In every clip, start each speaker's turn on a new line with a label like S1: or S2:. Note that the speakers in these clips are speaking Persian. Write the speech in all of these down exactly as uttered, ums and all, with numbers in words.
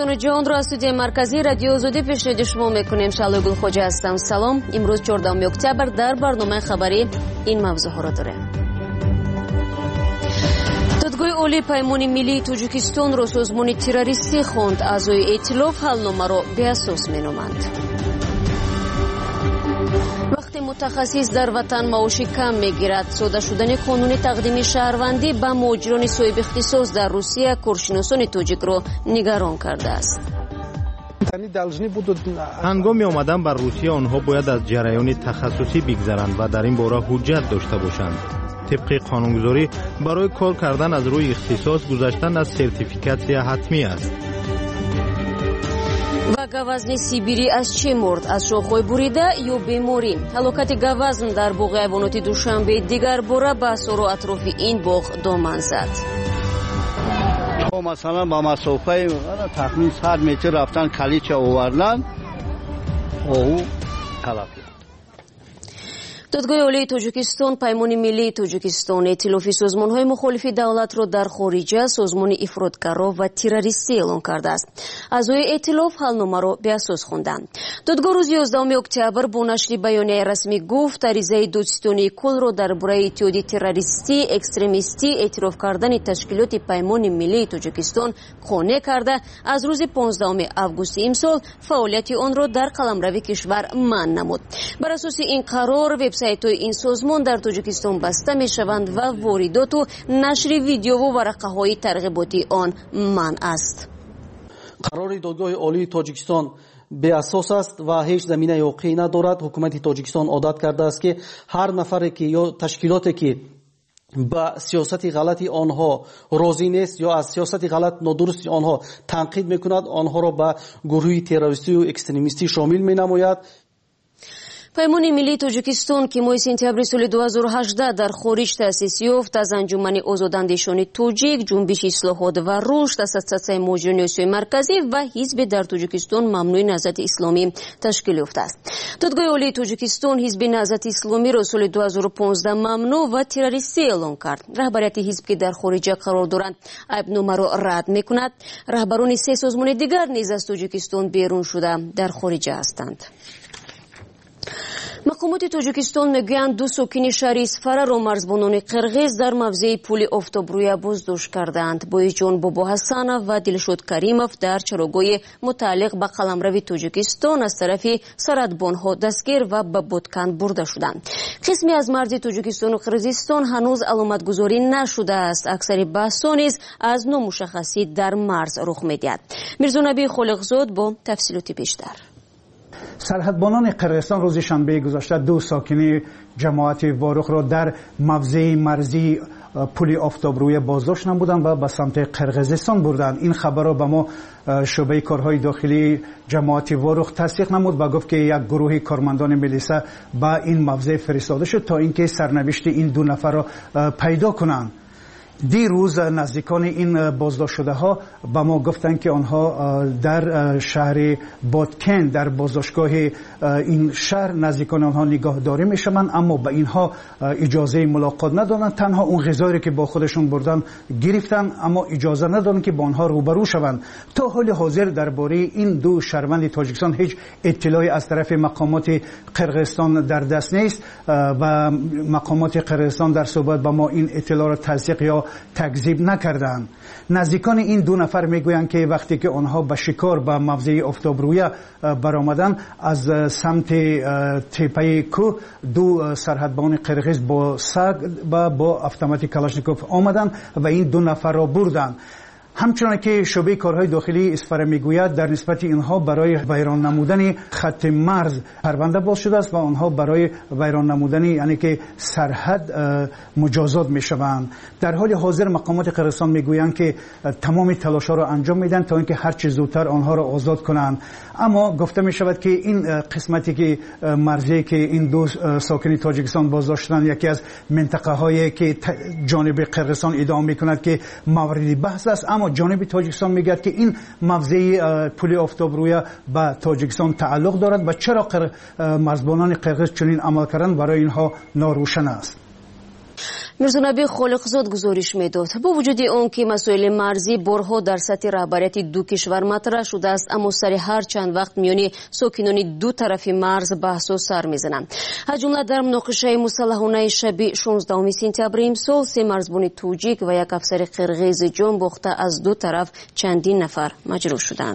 S1: خبرتون جهان را از استودیوی مرکزی رادیو آزادی پیشنهاد شما میکنیم. شالو گلخوجه هستم. سلام. امروز چهاردهم اکتبر در برنامه خبری این موضوع ها را داریم. دادگاه عالی پیمان ملی تاجیکستان را سازمان تروریستی خواند. اعضای ائتلاف حلنامه را بی‌اساس مینامند. وقتی متخصص در وطن معاش کم میگیرد، ساده شدن قانون تقدیم شهروندی به مهاجران صاحب اختصاص در روسیه کارشناسان تاجیک را نگران کرده است.
S2: هنگام آمدن بر روسیه آنها باید از جریان تخصصی بگذرند و در این باره حجت داشته باشند. طبق قانونگذاری برای کار کردن از روی اختصاص گذشتن از سرتیفیکاسیون حتمی است.
S1: و گوزن سیبیری از چه مرد؟ از شاخهای بریده یا بیماری؟ هلاکت گوزن در باغ حیوانات دوشنبه دیگر باره به اثر و اطراف این باغ دامن زد.
S3: مثلا با مسافه تخمین صد متر رفتن کلیچ آوردن او تلف.
S1: دادگاه عالی تاجیکستان پیمان ملی تاجیکستان ائتلاف سازمان‌های مخالف دولت را در خارجه سازمان افراطگرا و تروریستی اعلام کرده است. اعضای ائتلاف حلنامه را بی‌اساس خواندند. دادگاه روز یازدهم اکتبر با نشر بیانیه رسمی گفت عریضه دادستانی کل را درباره اتحاد تروریستی اکستریمیستی اعتراف کردن تشکیلات پیمان ملی تاجیکستان قانع کرده از روز پانزدهم آگوست امسال فعالیت آن را در قلمرو کشور منع نمود. بر اساس این قرار وبسایت‌های این سازمان در تاجیکستان بسته می‌شوند و واردات و نشر ویدیو و ورقه‌های ترغیباتی آن منع است.
S4: قرار دادگاه عالی تاجیکستان به اساس است و هیچ زمینه واقعی ندارد. حکومت تاجیکستان عادت کرده است که هر نفری که یا تشکیلاتی که با سیاست غلطی آنها راضی نیست یا از سیاست غلط نادرستی آنها تنقید می‌کند، آنها را به گروه تروریستی و اکستریمیستی شامل می‌نماید.
S1: پیمان ملی تاجیکستان که ماه سپتامبر سال دو هزار و هجده در خارج تأسیس یافت از انجمن آزاداندیشان تاجیک، جنبش اصلاحات و رشد، اساسیه مهاجران آسیای مرکزی و حزب در تاجیکستان ممنوع نهضت اسلامی تشکیل یافته است. دادگاه عالی تاجیکستان حزب نهضت اسلامی را سال دو هزار و پانزده ممنوع و تروریستی اعلام کرد. رهبریت حزب که در خارج قرار دارند ایبنامه را رد می‌کند. رهبران سه سازمان دیگر نیز از تاجیکستان بیرون شده در خارج هستند. مقامات تاجیکستان میگویند دو ساکن شهر اسفره را مرزبانان قرغیز در موضع پل آفتابرویه بازداشت کردند. بایجان بابا حسنов و دلشود کریمов در چراگاه متعلق به قلمرو تاجیکستان از طرف سرحدبانها دستگیر و به بادکن برده شدند. قسمی از مرز تاجیکستان و قرغیزستان هنوز علامت گذاری نشده است. اکثر بحث‌ها نیز از نامشخصی در مرز رخ می‌دهد. میرزا نبی خالقزاد با تفصیلات بیشتر.
S5: سرحدبانان قرغیزستان روز شنبه گذشته دو ساکن جماعت واروخ را در موضع مرزی پل آفتابرویه بازداشت نمودند و به سمت قرغیزستان بردند. این خبر را به ما شعبه کارهای داخلی جماعت واروخ تصدیق نمود و گفت که یک گروه کارمندان ملیسا به این موضع فرستاده شد تا اینکه سرنوشت این دو نفر را پیدا کنند. دیروز نزدیکان این بازداشت شده ها به ما گفتند که آنها در شهر بادکن در بازداشتگاه این شهر نزدیکان آنها نگاهداری میشوند، اما به اینها اجازه ملاقات ندادند. تنها اون غذایی که با خودشون بردن گرفتن، اما اجازه ندادند که با آنها روبرو شوند. تا حال حاضر درباره این دو شهروند تاجیکستان هیچ اطلاعی از طرف مقامات قرغیزستان در دست نیست و مقامات قرغیزستان در صحبت با ما این اطلاع را تصدیق یا تکذیب نکردند. نزدیکان این دو نفر میگویند که وقتی که آنها به شکار به موضع آفتابرویه برآمدند، از سمت تپه کوه دو سرحدبان قرغیز با سگ و با اتومات کلاشنیکوف آمدند و این دو نفر را بردند. همچنان که شعبه کارهای داخلی اسفره میگوید در نسبت اینها برای ویران نمودن خط مرز پرونده باز شده است و آنها برای ویران نمودن یعنی که سرحد مجازات میشوند. در حال حاضر مقامات قرغیزستان میگویند که تمام تلاش‌ها را انجام میدن تا اینکه هر چه زودتر آنها را آزاد کنند. اما گفته میشود که این قسمتی که مرزی که این دو ساکن تاجیکستان بازداشتن یکی از منطقه هایی که جانب قرغیزستان ادعا میکند که مورد بحث است، اما جانب تاجیکستان میگه که این موضع پل آفتابرویه به تاجیکستان تعلق دارد و چرا مرزبانان قرغیز چنین عمل کردند برای اینها ناروشن است.
S1: میرزانبی خالقزاد گزارش میداد. با وجود آن که مسائل مرزی بارها در سطح رهبریت دو کشور مطرح شده است، اما سر هر چند وقت میان ساکنان دو طرف مرز بحث و سر میزنند. از جمله در مناقشه مسلحانه شب شانزدهم سپتامبر امسال سه مرزبان توجیک و یک افسر قرقیز جان باخته از دو طرف چندین نفر مجروح شدند.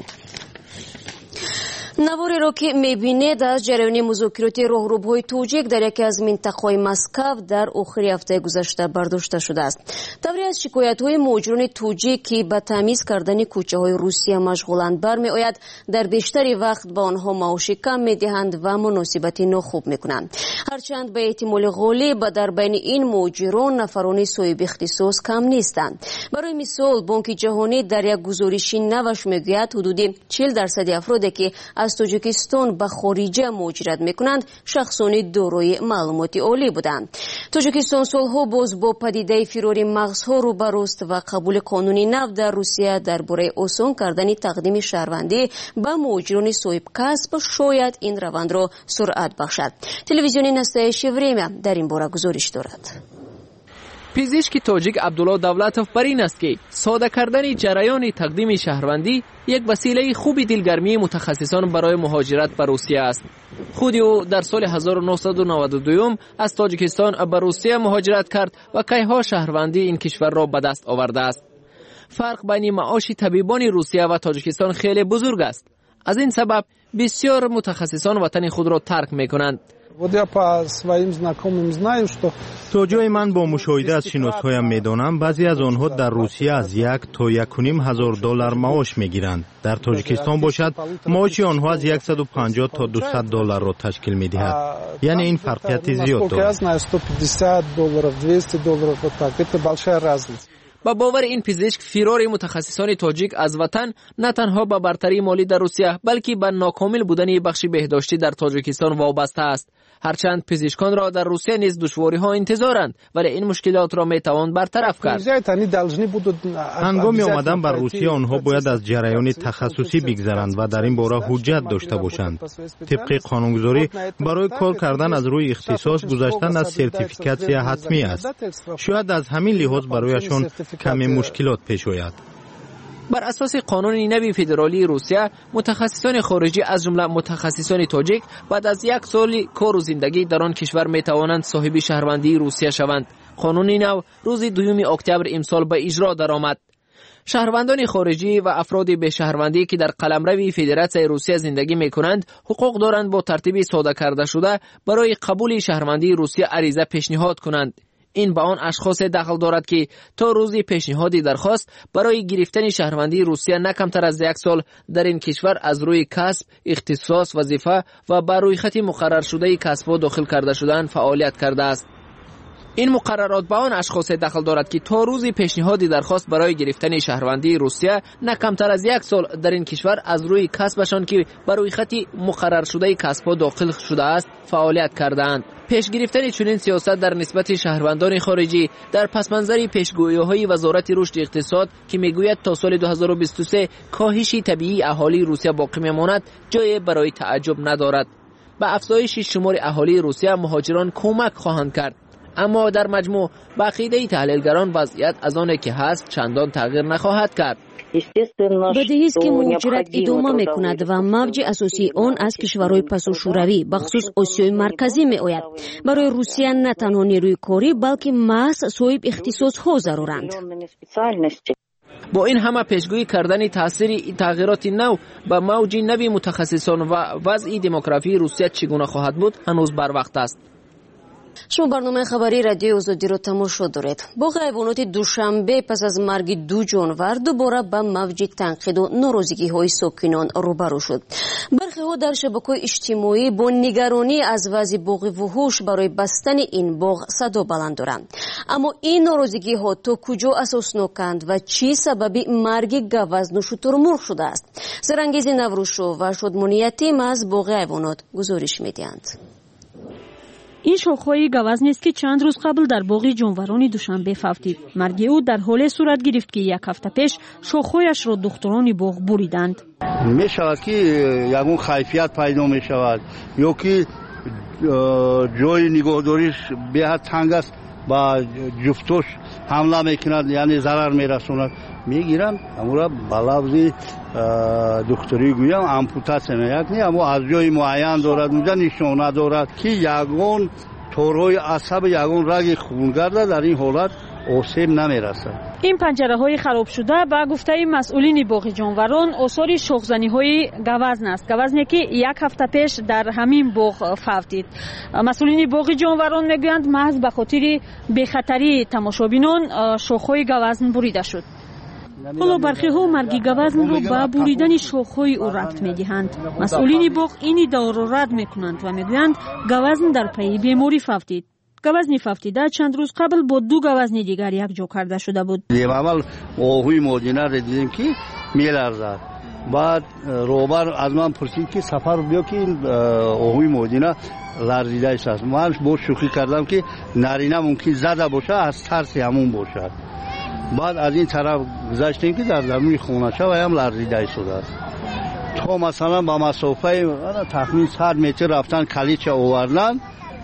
S1: نواری را که میبینید از جریان مذاکرات راهروهای توجیک در یکی از منطقه‌های مسکو در آخر هفته گذشته برداشته شده است. دوری از شکایت‌های مهاجران توجیک که به تمیز کردن کوچه‌های روسیه مشغولند برمی‌آید در بیشتری وقت با آنها معاش کم می‌دهند و مناسبت ناخوب می‌کنند. هرچند به احتمال غالب در بین این مهاجران نفران صاحب اختصاص کم نیستند. برای مثال بانک جهانی در یک گزارشی نوش می‌گوید حدود چهل درصد افرادی که از تاجیکستان به خارجه مهاجرت میکنند شخصان دارای معلومات عالی بودند. تاجیکستان سالها باز با پدیده فرار مغزها روبروست و قبول قانونی نو در روسیه درباره آسان کردن تقدیم شهروندی به مهاجران صاحب کسب شاید این روند را سرعت بخشد. تلویزیون نستایش وریمه در این باره گزارش دارد.
S6: پزشک تاجیک عبدالله دولتوف بر این است که ساده کردن جریان تقدیم شهروندی یک وسیله خوبی دلگرمی متخصصان برای مهاجرت به روسیه است. خود او در سال هزار و نهصد و نود و دو از تاجیکستان به روسیه مهاجرت کرد و کیها شهروندی این کشور را به دست آورده است. فرق بین معاش طبیبان روسیه و تاجیکستان خیلی بزرگ است. از این سبب بسیار متخصصان وطن خود را ترک می‌کنند.
S2: توجه من با مشاهده از شناسهایم میدانم بعضی از آنها در روسیه از یک تا یک و نیم هزار دلار معاش میگیرند. در تاجیکستان باشد معاش آنها از صد و پنجاه تا دویست دلار را تشکیل میدهد. یعنی این فرقیت زیاد دارد.
S6: با باور این پزشک فرار متخصصان تاجیک از وطن نه تنها به برتری مالی در روسیه بلکه به ناکامل بودن بخش بهداشتی در تاجیکستان وابسته است. هرچند پزشکان را در روسیه نیز دشواری ها انتظارند ولی این مشکلات را می توان برطرف کرد.
S2: هنگامی آمدن بر روسیه آنها باید از جریان تخصصی بگذرند و در این باره حجت داشته باشند. طبق قانونگذاری برای کار کردن از روی اختصاص گذشتن از سرتیفیکاسیون حتمی است. شاید از همین لحاظ برایشان کمی مشکلات پیش آید.
S6: بر اساس قانون نوی فدرالی روسیه متخصصان خارجی از جمله متخصصان تاجیک بعد از یک سال کار و زندگی در آن کشور می توانند صاحب شهروندی روسیه شوند. قانون نو روز دوم اکتبر امسال به اجرا درآمد. شهروندان خارجی و افراد به شهروندی که در قلمرو فدراسیون روسیه زندگی می کنند حقوق دارند با ترتیب ساده کرده شده برای قبول شهروندی روسیه عریضه پیشنهاد کنند. این به آن اشخاص دخل دارد که تا روز پیشنهادی درخواست برای گرفتن شهروندی روسیه نه کمتر از یک سال در این کشور از روی کسب، اختصاص، وظیفه و بر روی خط مقرر شده کسب داخل کرده شدن فعالیت کرده است. این مقررات به آن اشخاص دخل دارد که تا روز پیشنهادی درخواست برای گرفتن شهروندی روسیه نه کمتر از یک سال در این کشور از روی کسبشان که بر روی خط مقرر شده کسب داخل شده است فعالیت کردند. پیش گرفتن چنین سیاست در نسبت شهروندان خارجی در پسمنظر پیشگویی‌های وزارت رشد اقتصاد که میگوید تا سال دو هزار و بیست و سه کاهش طبیعی اهالی روسیه باقی میماند جای برای تعجب ندارد. به افزایش شمار اهالی روسیه مهاجران کمک خواهند کرد. اما در مجموع به عقیده تحلیلگران وضعیت از آنه که هست چندان تغییر نخواهد کرد.
S1: بدیهی است که مهاجرت ادامه میکند و موج اساسی آن از کشورهای پسا شوروی بخصوص آسیای مرکزی می آید. برای روسیه نه تنها نیروی کاری بلکه محض صاحب اختصاص ها ضرورند.
S6: با این همه پیشگویی کردن تاثیر تغییرات نو به موج نوی متخصصان و وضع دموگرافی روسیه چگونه خواهد بود هنوز بر وقت است.
S1: شما برنامه خبری رادیو آزادی را تماشا دارید. با حیوانات دوشنبه پس از مرگ دو جانور دوباره به موج تنقید و ناراضگی های ساکنان روبرو شد. برخی ها در شبکه‌های اجتماعی با نگرانی از وضع باغ وحوش برای بستن این باغ صدا بلند دارند. اما این ناراضگی ها تا کجا اساسناکند و چی سبب مرگ گوزن و شترمرغ شده است؟ سرانگیز نوروشو و شادمانی یتیم از باغ حیوانات گزارش می‌دهند.
S7: این شاخه‌های گوزن است که چند روز قبل در باغ جانوران دوشنبه فوتید. مرگ او در حال صورت گرفت که یک هفته پیش شاخه‌اش را دختران باغ بریدند.
S3: می‌شود که یگون خیفیت پیدا می‌شود یا که جای نگهداریش به حد تنگ است با جفتش حمله میکند یعنی ضرر میرسوند میگیرن امورا بلافزی دکتری گویم امپوتاسیون یک نه اما از جای معین دارد اونجا نشانه دارد که یگون تورهای عصب یگون رگ خونگرد در این حالت آسیب نمیرسد.
S7: این پنجره های خراب شده با گفته مسئولین باغ جانوران آثار شخم‌زنی های گوزن است. گوزنی که یک هفته پیش در همین باغ فوتید. مسئولین باغ جانوران میگویند محض به خاطر بی‌خطری تماشابینان شاخهای گوزن بریده شد. حالا برخی ها مرگ گوزن را به بریدن شاخهای او ربط میدهند. مسئولین باغ این ادعا را رد میکنند و میگویند گوزن در پی بیماری فوتید. گوزنی فوتیده چند روز قبل با دو گوزن دیگر یک جا کرده شده بود.
S3: اول آهوی مادینه را دیدیم که میلرزد. بعد روبر از من پرسید که سفر بیا که این آهوی مادینه لرزیده است. من با شوخی کردم که نرینه ممکن زده باشه از ترس همون باشد. بعد از این طرف گذشتیم که در درون خونه شو هم لرزیده شده است. تا مثلا با مسافه تخمین صد متر رفتن کلیچ آوردن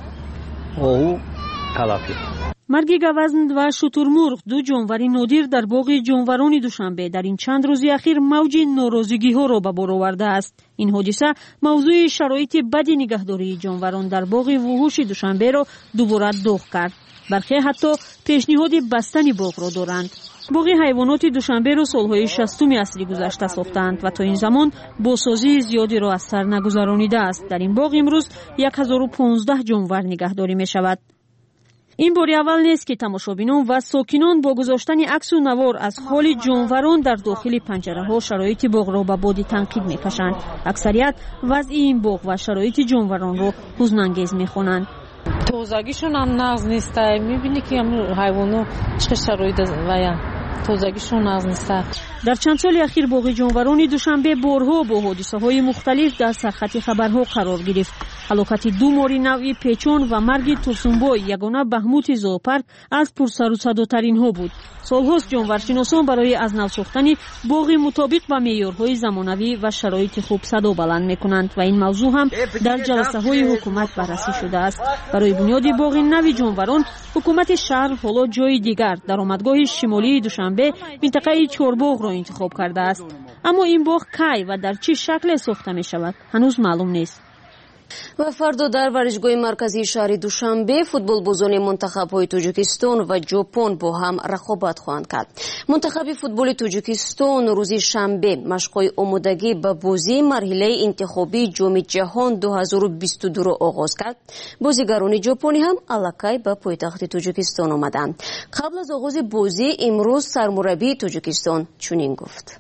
S3: آهو تلافی.
S7: مرگ گوزن و شترمرغ دو جانور نادر در باغ جانوران دوشنبه در این چند روز اخیر موج ناراضگی ها را به بار آورده است. این حادثه موضوع شرایط بد نگهداری جانوران در باغ وحوش دوشنبه را دوباره داغ کرد. برخی حتی پیشنهاد بستن باغ را دارند. باغ حیوانات دوشنبه را سالهای شصتم عصر گذشته ساختند و تا این زمان بازسازی زیادی را از سر نگذرانیده است. در این باغ امروز هزار و پانزده جانور نگهداری می شود. این بار اول نیست که تماشابینان و ساکنان با گذاشتن عکس و نوار از حال جانوران در داخل پنجره ها شرایط باغ را به باد تنقید می کشند. اکثریت وضع این باغ و شرایط جانوران را حزن انگیز می خوانند.
S8: تازگیشون هم نقض نیست. میبینی که حیوانات چه شرایط ویا تازگیشون نقض نیست.
S7: در چند سال اخیر باغ جانوران دوشنبه بارها با حادثه های مختلف در سرخط خبرها قرار گرفت. هلاکت دو ماری نوعی پیچون و مرگ توسنبوی یگانه بهموت زوپارک از پرسر و صداترین ها بود. سالهاست جانورشناسان برای از نو ساختن باغ مطابق با معیارهای زمانوی و شرایط خوب صدا بلند میکنند و این موضوع هم در جلسه های حکومت بررسی شده است. برای بنیاد باغ نو جانوران حکومت شهر حالا جای دیگر درآمدگاه شمالی دوشنبه منطقه چهارباغ را انتخاب کرده است. اما این باغ کی و در چه شکل ساخته می شود هنوز معلوم نیست.
S1: و فردا در ورزشگاه مرکزی شهر دوشنبه فوتبال بازان منتخب‌های تاجیکستان و ژاپن با هم رقابت خواهند کرد. منتخب فوتبال تاجیکستان روز شنبه مشق‌های آمادگی به بازی مرحله انتخابی جام جهان دو هزار و بیست و دو را آغاز کرد. بازیگران ژاپنی هم الکی به پایتخت تاجیکستان آمدند. قبل از آغاز بازی امروز سرمربی تاجیکستان چنین گفت: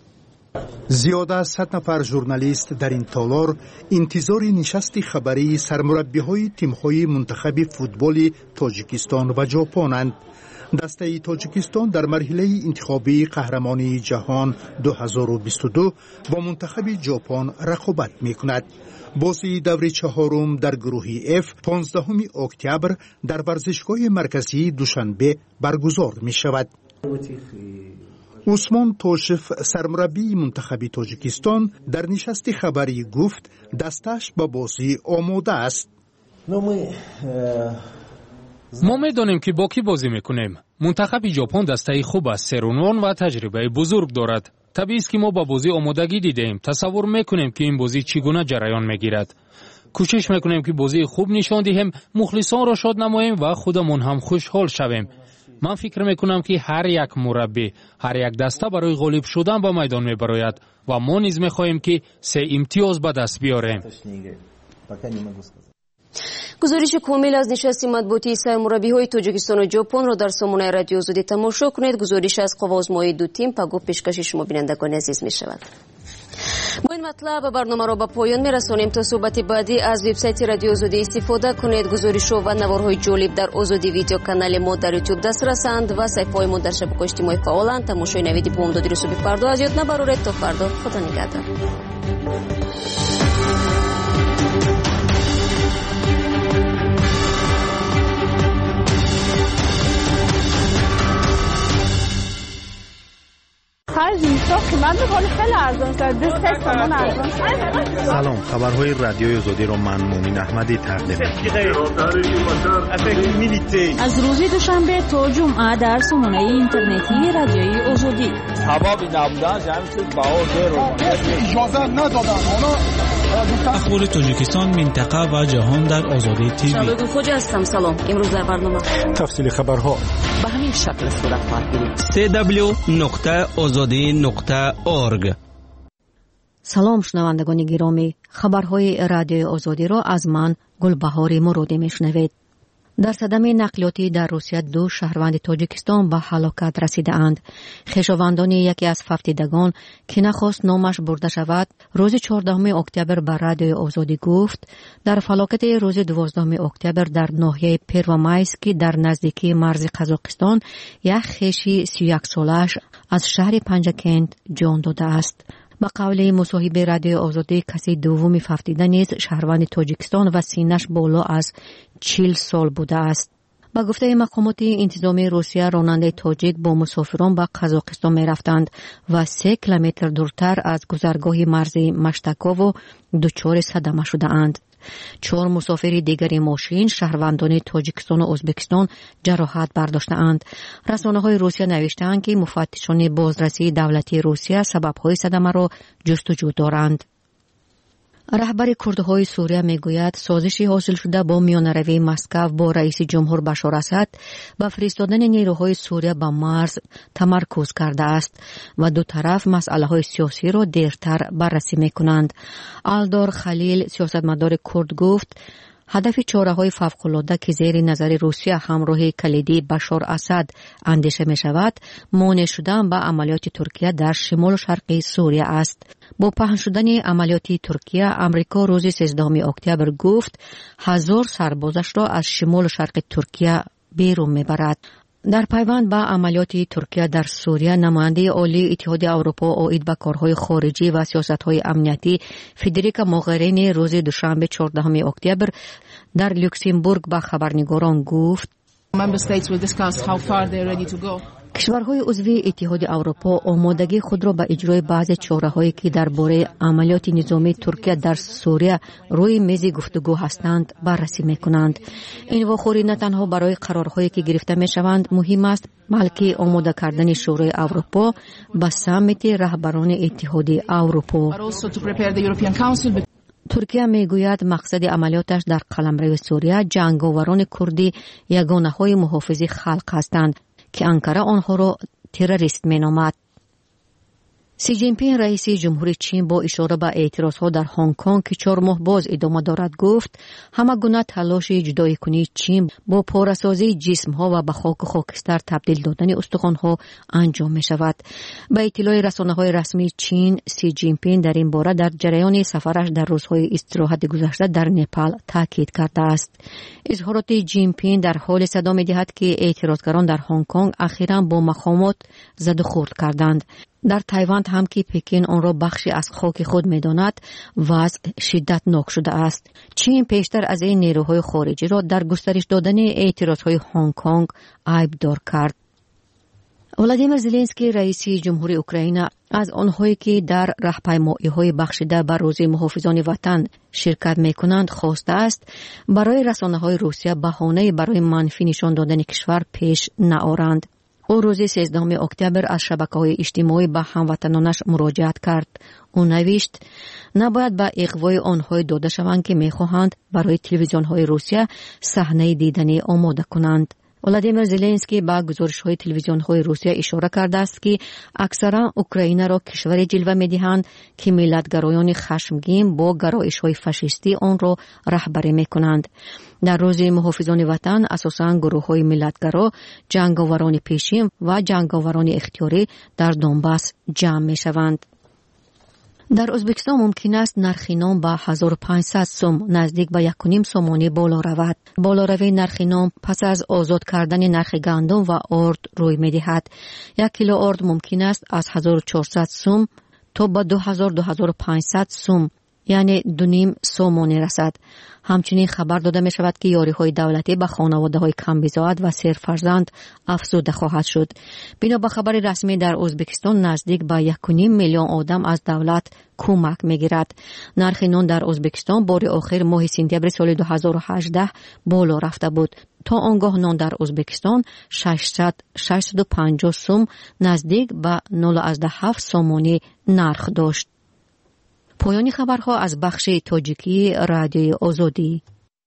S9: زیاده از صد نفر ژورنالیست در این تالار انتظار نشست خبری سرمربی‌های تیم‌های منتخب فوتبال تاجیکستان و ژاپن‌اند. دسته تاجیکستان در مرحله انتخابی قهرمانی جهان دو هزار و بیست و دو با منتخب ژاپن رقابت می‌کند. بازی دور چهارم در گروه اف پانزدهم اکتبر در ورزشگاه مرکزی دوشنبه برگزار می‌شود. عثمان توشف سرمربی منتخب تاجیکستان در نشست خبری گفت دستش با بازی آماده است.
S10: ما می‌دانیم که با کی بازی می‌کنیم. منتخب ژاپن دسته خوب است، سرونوان و تجربه بزرگ دارد. طبیعی است که ما با بازی آمادگی دیدیم. تصور می‌کنیم که این بازی چگونه جریان می‌گیرد. کوشش می‌کنیم که بازی خوب نشان دهیم، مخلصان را شاد نماییم و خودمون هم خوشحال شویم. من فکر میکنم که هر یک مربی، هر یک دسته برای غالب شدن به میدان میبراید و ما نیز میخواهیم که سه امتیاز به دست بیاریم.
S1: گزارش کامل از نشست مطبوعاتی سرمربی‌های تاجیکستان و ژاپن را در سامانه رادیو آزادی تماشا کنید. گزارش از قوازمایی دو تیم پگاه پیشکش شما بینندگان عزیز میشود. با این مطلب برنامه را به پایان میرسانیم. تا صحبت بعدی از وبسایت رادیو آزادی استفاده کنید. گزارش و نوارهای جالب در آزادی ویدیو کانال ما در یوتیوب دسترسند و صفحه‌های ما در شبکه‌های اجتماعی فعالند. تماشای نویدی بامدادی رو صبح فردا از یاد نبرید. تا فردا خدا نگهدار.
S11: خیلی قیمت خیلی ارزان شده.
S2: سلام، خبرهای رادیوی آزادی را من مومن احمدی تقدیم می‌کنم.
S7: از روز دوشنبه تا جمعه در سامانه اینترنتی رادیوی آزادی.
S11: هوا نبودن جمع شد بهار رو اجازه ندادن.
S12: اخبار تاجیکستان، منطقه و جهان در آزادی تیوی.
S1: شبکه خوجا هستم. سلام. امروز در برنامه
S2: تفصیل خبرها
S6: به همین شکل صورت خواهد گرفت.
S12: سی دبلیو نقطه آزادی نقطه اورگ.
S13: سلام شنوندگان گرامی، خبرهای رادیوی آزادی را از من گلبهار مرودی میشنوید. در صدمه نقلیاتی در روسیه دو شهروند تاجیکستان به هلاکت رسیده اند. خویشاوندان یکی از فوتیدگان که نخواست نامش برده شود، روز چهاردهم اکتبر به رادیوی آزادی گفت در فلاکت روز دوازدهم اکتبر در ناحیه پرومایسک در نزدیکی مرز قزاقستان یک خویش سی و یک سالش از شهر پنجکند جان داده است. با قول مصاحب رادیوی آزادی کسی دومی فوتیده نیز شهروند تاجیکستان و سینش بالا از چهل سال بوده است. با گفته مقامات انتظامی روسیه، راننده تاجیک با مسافران به قزاقستان می رفتند و سه کیلومتر دورتر از گذرگاه مرزی مشتکاو دچار صدمه شده اند. چهار مسافر دیگری ماشین شهروندان تاجیکستان و ازبکستان جراحت برداشته‌اند. رسانه‌های روسیه نوشته‌اند که مفتشان بازرسی دولتی روسیه سبب‌های صدمه را جستجو دارند. رهبر کردهای سوریه میگوید سازشی حاصل شده با میانروی مسکو با رئیس جمهور بشار اسد با فرستادن نیروهای سوریه به مرز تمرکز کرده است و دو طرف مسئله‌های سیاسی را دیرتر بررسی میکنند. الدار خلیل، سیاستمدار کرد، گفت هدف چاره‌های فوق‌العاده که زیر نظر روسیه همراه کلیدی بشار اسد اندیشه می شود، مانع شدن به عملیات ترکیه در شمال و شرقی سوریه است. با پهن شدن عملیات ترکیه، امریکا روز سیزدهم اکتبر گفت هزار سربازش را از شمال و شرق ترکیه بیرون میبرد. در پیوند به عملیات ترکیه در سوریه، نماینده عالی اتحاد اروپا عاید به کارهای خارجی و سیاست‌های امنیتی فدریکا موغرینی روز دوشنبه چهاردهم اکتبر در لوکزامبورگ به خبرنگاران گفت کشورهای عضو اتحاد اروپا آمادگی خود را به اجرای بعضی چاره‌هایی که درباره عملیات نظامی ترکیه در سوریه روی میز گفتگو هستند بررسی می‌کنند. این واخوری نه تنها برای قرارهایی که گرفته می‌شوند مهم است، بلکه آماده کردن شورای اروپا به سمیت رهبران اتحاد اروپا. ترکیه میگوید مقصد عملیاتش در قلمرو سوریه جنگاوران کردی یگانه‌های محافظ خلق هستند که انقره آنها را تروریست مینامد. سی جین پینگ رئیس جمهوری چین با اشاره به اعتراضها در هنگ کنگ که چهار ماه باز ادامه دارد گفت همه گونه تلاش جدایی کنی چین با پاره‌سازی جسم‌ها و به خاک و خاکستر تبدیل دادن استخوان‌ها انجام می شود. به اطلاع رسانه‌های رسمی چین، سی جین پینگ در این باره در جریان سفرش در روزهای استراحت گذشته در نپال تاکید کرده است. اظهارات جین پینگ در حال صدا می‌دهد که اعتراضگران در هنگ کنگ اخیراً با مقامات زد و خورد کردند. در تایوان هم که پکین آن را بخشی از خاک خود می‌داند، وضع شدتناک شده است. چین پیشتر از این نیروهای خارجی را در گسترش دادن اعتراضهای هنگ کنگ عیب‌دار کرد. ولادیمیر زلنسکی رئیس جمهوری اوکراین از آنهایی که در راهپیمایی‌های بخشیده بر روزی محافظان وطن شرکت می‌کنند خواسته است برای رسانه‌های روسیه بهانه‌ای برای منفی نشان دادن کشور پیش نآورند. او روز سیزدهم اکتبر از شبکه‌های اجتماعی به هموطنانش مراجعت کرد. او نوشت نباید به اغوای آنهای داده شوند که می‌خواهند برای تلویزیون‌های روسیه صحنه دیدنی آماده کنند. ولادیمیر زلنسکی با گزارش‌های تلویزیون‌های روسیه اشاره کرده است که اکثرا اوکراین را کشوری جلوه می‌دهند که ملت‌گرایان خشمگین با گرایش‌های فاشیستی آن را رهبری می‌کنند. در روز محافظان وطن اساساً گروه‌های ملت‌گرا، جنگاوران پیشین و جنگاوران اختیاری در دونباس جمع می‌شوند. در ازبکستان ممکن است نرخ نان به هزار و پانصد سوم نزدیک به یک و نیم سومانی بالا رود. بالاروی نرخ نان پس از آزاد کردن نرخ گندم و آرد روی می‌دهد. یک کیلو آرد ممکن است از هزار و چهارصد سوم تا به دو هزار تا دو هزار و پانصد سوم یعنی دو نیم سومونی رسد. همچنین خبر داده می شود که یاری‌های دولتی به خانواده‌های کم‌بضاعت و سیرفرزند افزوده خواهد شد. بنا به خبر رسمی در ازبکستان نزدیک به یک و نیم میلیون آدم از دولت کمک می‌گیرد. نرخ نان در ازبکستان بار آخر ماه سپتامبر سال دو هزار و هجده بالا رفته بود. تا آنگاه نان در ازبکستان ششصد و پنجاه سوم نزدیک به نود و هفت سومانی نرخ داشت. پایان خبرها از بخش تاجیکی رادیوی آزادی.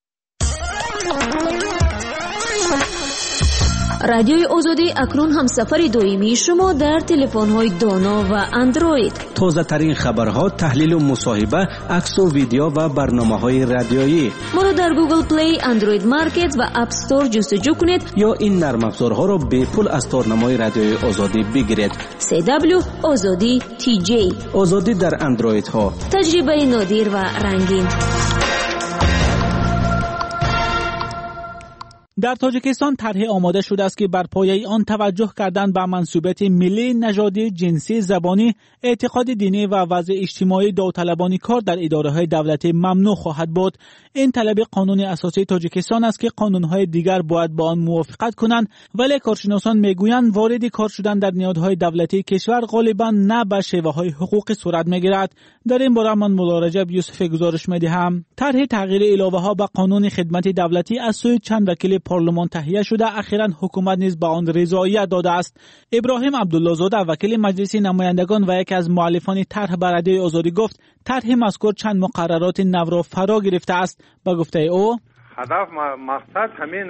S1: رادیوی آزادی اکنون هم سفر دائمی شما در تلفن‌های دانا و اندروید.
S14: تازه ترین خبرها، تحلیل و مصاحبه، عکس و ویدیو و برنامه‌های رادیویی.
S1: ما را در گوگل پلی، اندروید مارکت و اپ استور جستجو کنید
S14: یا این نرم افزارها را به پول از تارنمای رادیوی آزادی بگیرید.
S1: سی دبلیو آزادی تی جی.
S14: آزادی در اندروید ها.
S1: تجربه نادر و رنگین.
S12: در تاجیکستان طرح آماده شده است که بر پایه آن توجه کردن به منسوبیت ملی، نژادی، جنسی، زبانی، اعتقاد دینی و وضع اجتماعی داوطلبانه کار در اداره‌های دولتی ممنوع خواهد بود. این طلب قانون اساسی تاجیکستان است که قانون‌های دیگر باید با آن موافقت کنند، ولی کارشناسان میگویند وارد کار شدن در نهادهای دولتی کشور غالباً نه به شیوه‌های حقوقی صورت می‌گیرد. در این باره من مولا رجب یوسف گزارش می‌دهم. طرح تغییر علاوه‌ها به قانون خدمت دولتی از سوی چند وکیل پارلمان تهیه شده، اخیراً حکومت نیز به آن رضایت داده است. ابراهیم عبدالله زاده وکیل مجلس نمایندگان و یکی از مؤلفان طرح به رادیوی آزادی گفت طرح مذکور چند مقررات نو را فرا گرفته است. با گفته او
S15: هدف مقصد همین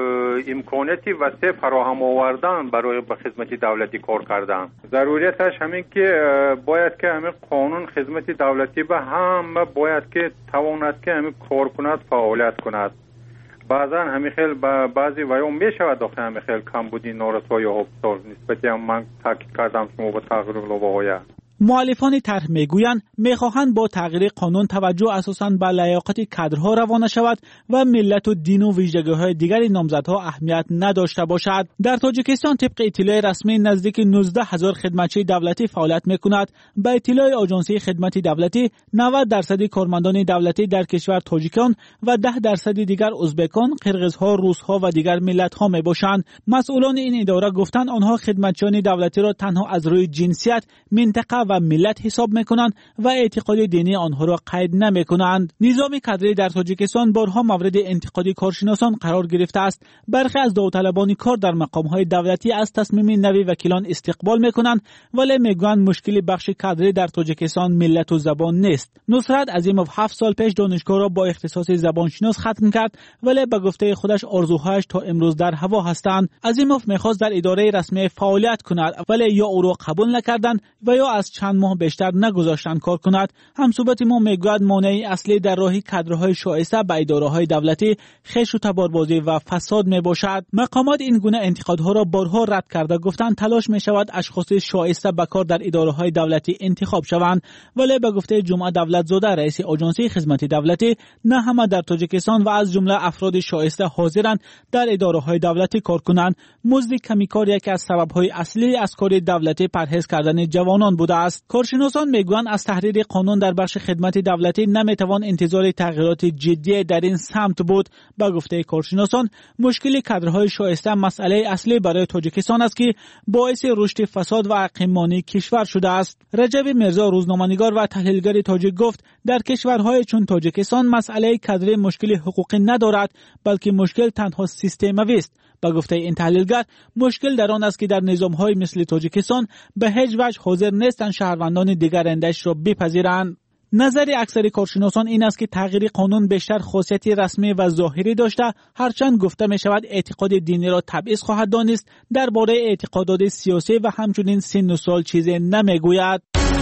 S15: امکاناتی وسیع فراهم آوردن برای به خدمت دولتی کار کردن. ضروریتش همین که باید که همین قانون خدمت دولتی به هم باید که تواند که همین کار کند، فعالیت کند. بعضا همین خیلی بعضی ویوم می شود داخل همین خیلی کم بودی نارسایی ها بسار نسبتی هم من تاکید کردم شما با تغییر لوبه.
S12: مؤلفان طرح میگویند میخواهند با تغییر قانون توجه اساساً به لیاقت کادرها روانه شود و ملت و دین و ویژگی‌های دیگر نامزدها اهمیت نداشته باشد. در تاجیکستان طبق اطلاع رسمی نزدیک نوزده هزار خدمتچی دولتی فعالیت میکند. به اطلاع آژانسی خدمت دولتی نود درصد کارمندان دولتی در کشور تاجیکان و ده درصد دیگر ازبکان، قرقیزها، روسها و دیگر ملت‌ها میباشند. مسئولان این اداره گفتند آنها خدمتچیان دولتی را تنها از روی جنسیت، منطقه و ملت حساب میکنند و اعتقاد دینی آنها را قید نمیکنند. نظام کادری در تاجیکستان بارها مورد انتقاد کارشناسان قرار گرفته است. برخی از داوطلبان کار در مقامهای دولتی از تصمیم نوی وکیلان استقبال میکنند، ولی میگویند مشکل بخش کادری در تاجیکستان ملت و زبان نیست. نصرت عظیموف هفت سال پیش دانشگاه را با اختصاص زبانشناس ختم کرد، ولی به گفته خودش آرزوهایش تا امروز در هوا هستند. عظیموف میخواست در اداره رسمی فعالیت کند، ولی یا او را قبول نکردند و یا از چند ماه بیشتر نگذاشتن کار کند. همصحبت ما میگوید مانع اصلی در راه کادرهای شایسته به اداره‌های دولتی خش و تباربازی و فساد میباشد. مقامات این گونه انتقادها را بارها رد کرده گفتند تلاش میشود اشخاص شایسته به کار در اداره‌های دولتی انتخاب شوند، ولی به گفته جمعه دولتزاده رئیس آژانسی خدمت دولتی نه همه در تاجیکستان و از جمله افراد شایسته حاضرند در اداره‌های دولتی کار کنند. مزد کمی کار یکی از سبب‌های اصلی از کار دولتی پرهیز کردن جوانان بوده است. کارشناسان میگویند از تحریر قانون در بخش خدمت دولتی نمیتوان انتظار تغییرات جدی در این سمت بود. با گفته کارشناسان مشکل کادرهای شایسته مسئله اصلی برای تاجیکستان است که باعث رشد فساد و عقیمانی کشور شده است. رجب میرزا روزنامه‌نگار و تحلیلگر تاجیک گفت در کشورهای چون تاجیکستان مسئله کادری مشکل حقوقی ندارد، بلکه مشکل تنها سیستمی است. با گفته این تحلیلگر مشکل در آن است که در نظام‌های مثل تاجیکستان به هیچ وجه حاضر نیستند شهروندان دیگر اندیش را بپذیرند. نظر اکثر کارشناسان این است که تغییر قانون بیشتر خاصیتی رسمی و ظاهری داشته، هرچند گفته می شود اعتقاد دینی را تبعیض خواهد دانست. درباره اعتقادات سیاسی و همچنین سن و سال چیزی نمیگوید.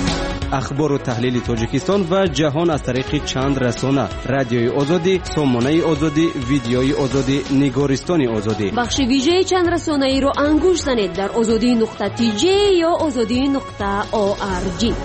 S14: اخبار و تحلیل تاجیکستان و جهان از طریق چند رسانه: رادیوی آزادی، سامانه آزادی، ویدیوی آزادی، نگارستان آزادی.
S1: بخش ویژه چند رسانه ای رو انگوش زنید در آزادی نقطه تی جی یا آزادی نقطه او آر جی.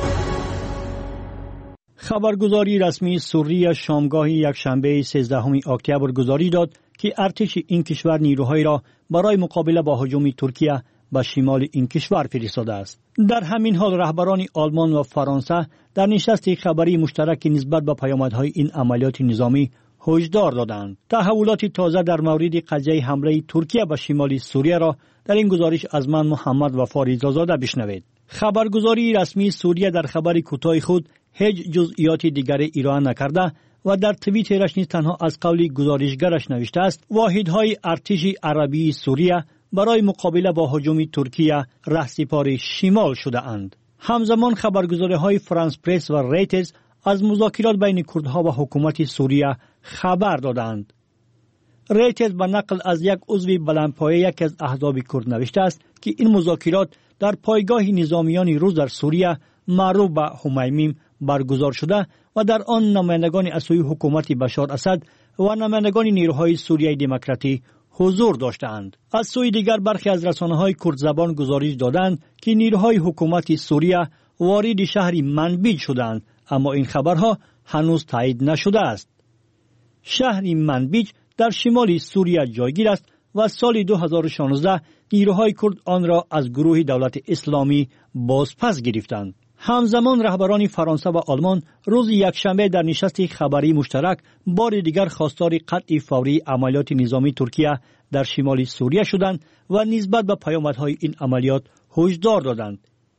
S16: خبرگزاری رسمی سوریه شامگاه یکشنبه سیزدهم اکتبر گزارش داد که ارتش این کشور نیروهایی را برای مقابله با هجوم ترکیه به شمال این کشور فرستاده است. در همین حال رهبران آلمان و فرانسه در نشست خبری مشترک نسبت به پیامدهای این عملیات نظامی هشدار دادند. تحولات تازه در مورد قضیه حمله ترکیه به شمال سوریه را در این گزارش از من محمد وفا رضازاده بشنوید. خبرگزاری رسمی سوریه در خبر کوتاه خود هیچ جزئیات دیگری ارائه نکرده و در توییترش نیز تنها از قول گزارشگرش نوشته است واحدهای ارتش عربی سوریه برای مقابله با هجوم ترکیه رهسپار شمال شده اند. همزمان خبرگزاری‌های فرانس پرس و ریترز از مذاکرات بین کردها و حکومت سوریه خبر دادند. ریترز به نقل از یک عضو بلندپایه یکی از احزاب کرد نوشته است که این مذاکرات در پایگاه نظامیان روس در سوریه معروف به حمیمیم برگزار شده و در آن نمایندگان از سوی حکومت بشار اسد و نمایندگان نیروهای سوریه دموکراتی حضور داشتند. از سوی دیگر برخی از رسانه‌های کرد زبان گزارش دادند که نیروهای حکومت سوریه وارد شهر منبیج شدند، اما این خبرها هنوز تایید نشده است. شهر منبیج در شمال سوریه جایگیر است و سال دو هزار و شانزده نیروهای کرد آن را از گروه دولت اسلامی بازپس گرفتند. همزمان رهبران فرانسه و آلمان روز یکشنبه در نشست خبری مشترک بار دیگر خواستار قطع فوری عملیات نظامی ترکیه در شمال سوریه شدند و نسبت به پیامدهای این عملیات هشدار دادند.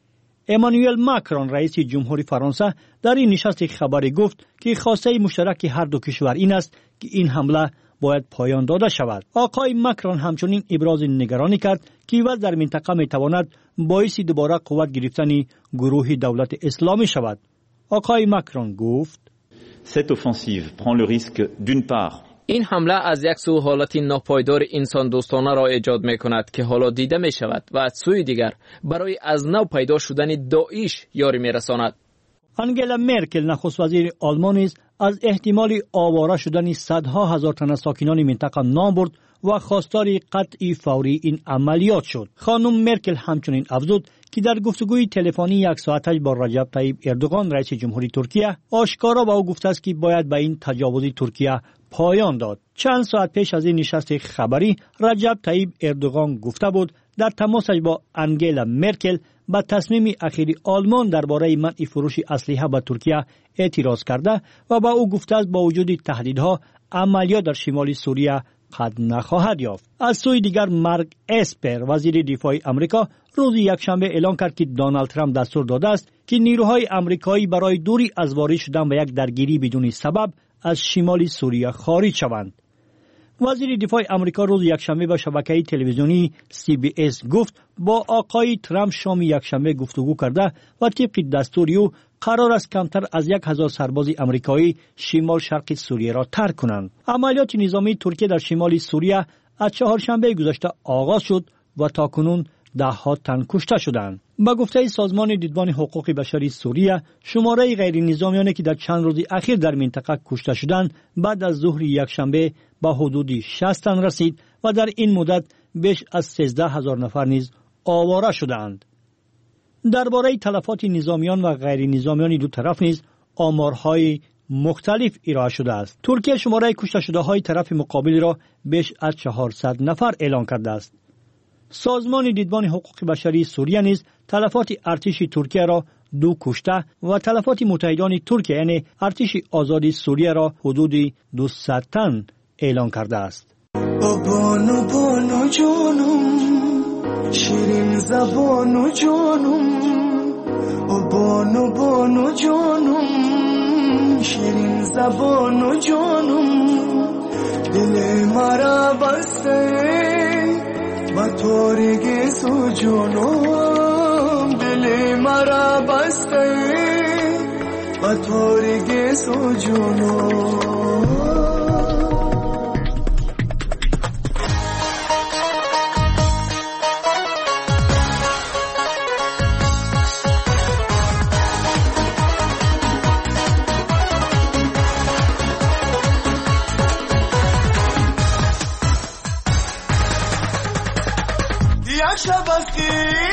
S16: امانوئل ماکرون رئیس جمهوری فرانسه در این نشست خبری گفت که خواسته مشترک هر دو کشور این است که این حمله باید پایان داده شود. آقای ماکرون همچنین ابراز نگرانی کرد که وضع در منطقه میتواند باعث دوباره قوت گرفتن گروه دولت اسلامی شود. آقای ماکرون گفت:
S17: Cette offensive prend le risque d'une part
S6: این حمله از یک سو حالت ناپایدار انسان دوستانه را ایجاد می کند که حالا دیده می شود و از سوی دیگر برای از نو پیدا شدن داعش یاری می رساند.
S16: انگلا مرکل نخست وزیر آلمان است از احتمال آواره شدن صدها هزار تن ساکنان منطقه نام برد و خواستار قطع فوری این عملیات شد. خانم مرکل همچنین افزود که در گفتگوی تلفنی یک ساعتش با رجب طیب اردوغان رئیس جمهوری ترکیه آشکارا به او گفته است که باید به این تجاوز ترکیه پایان داد. چند ساعت پیش از این نشست خبری رجب طیب اردوغان گفته بود در تماسش با انگلا مرکل به تصمیم اخیری آلمان درباره منع فروش اسلحه به ترکیه اعتراض کرده و با او گفته است با وجود تهدیدها عملیات در شمال سوریه قد نخواهد یافت. از سوی دیگر مارک اسپر وزیر دفاع آمریکا روز یکشنبه اعلام کرد که دونالد ترامپ دستور داده است که نیروهای آمریکایی برای دوری از وارد شدن به یک درگیری بدون سبب از شمال سوریه خارج شوند. وزیر دفاع آمریکا روز یکشنبه به شبکه تلویزیونی سی بی اس گفت با آقای ترامپ شام یکشنبه گفتگو کرده و طبق دستور او قرار است کمتر از یک هزار سرباز آمریکایی شمال شرق سوریه را ترک کنند. عملیات نظامی ترکیه در شمال سوریه از چهارشنبه گذشته آغاز شد و تاکنون ده ها تن کشته شدند. با گفته سازمان دیدبان حقوق بشری سوریه شماره غیر نظامیانی که در چند روز اخیر در منطقه کشته شدند بعد از ظهر یکشنبه به حدود شصت تن رسید و در این مدت بیش از سیزده هزار نفر نیز آواره شدند. درباره تلفات نظامیان و غیر نظامیان دو طرف نیز آمارهای مختلف ارائه شده است. ترکیه شماره کشته شده های طرف مقابل را بیش از چهارصد نفر اعلام کرده است. سازمان دیدبان حقوق بشری سوریه نیز تلفات ارتش ترکیه را دو کشته و تلفات متحدان ترکیه یعنی ارتش آزاد سوریه را حدود دویست تن اعلان کرده است.
S18: بانو بانو جانم شیرین زبانو جانم بانو بانو جانم شیرین زبانو جانم دل مرا بسته با تاریکی سو جانم دل مرا بسته با تاریکی سو جانم. شب است که